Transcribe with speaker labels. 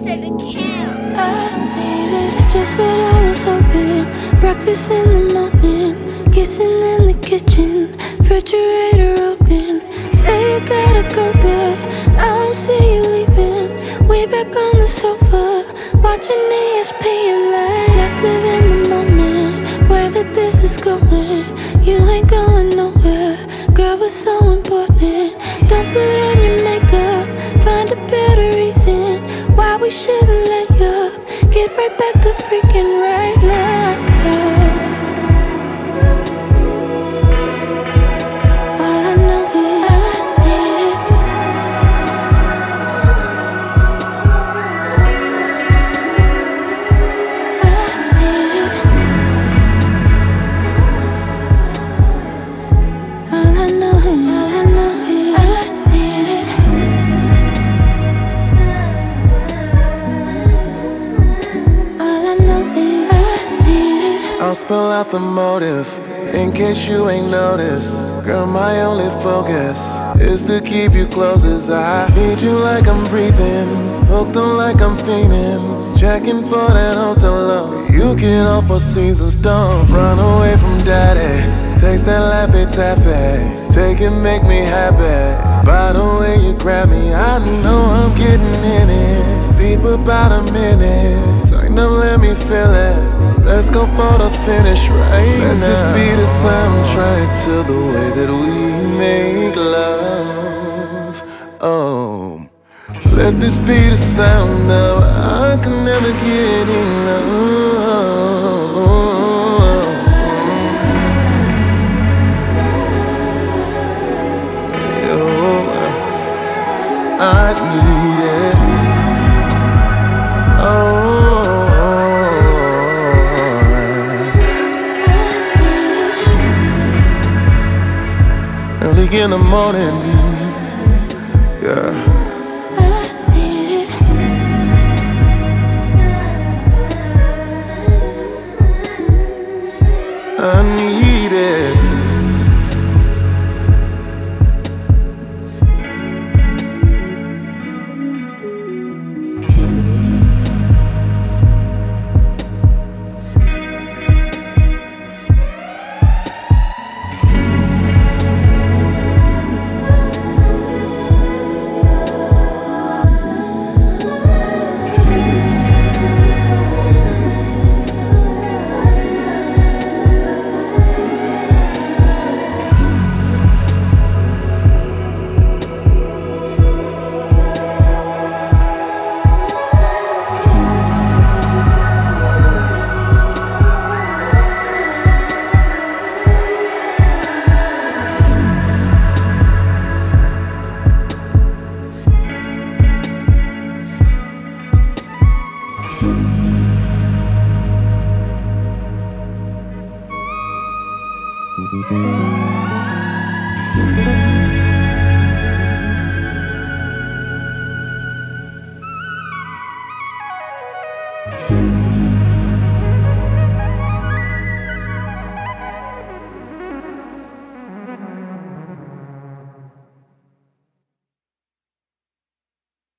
Speaker 1: to the camp.
Speaker 2: I needed just what I was hoping. Breakfast in the morning, kissing in the kitchen, refrigerator open. Say you gotta go, but I don't see you leaving. We back on the sofa, watching ESPN like let's live in the moment. Way that this is going, you ain't going nowhere. Girl, we're so important. Don't put on your makeup, find a better reason why we shouldn't let you up. Get right back to freaking right now.
Speaker 3: I'll spell out the motive, in case you ain't noticed. Girl, my only focus is to keep you close as I need you like I'm breathing, hooked on like I'm fiending, checking for that hotel low. You get off for seasons, don't run away from daddy. Taste that Laffy Taffy, take it, make me happy. By the way you grab me, I know I'm getting in it. Deep about a minute, tighten up, let me feel it. Let's go for the finish right now. Let this be the soundtrack to the way that we make love. Oh, let this be the sound of I can never get enough. I need it. Early in the morning, yeah. I need it.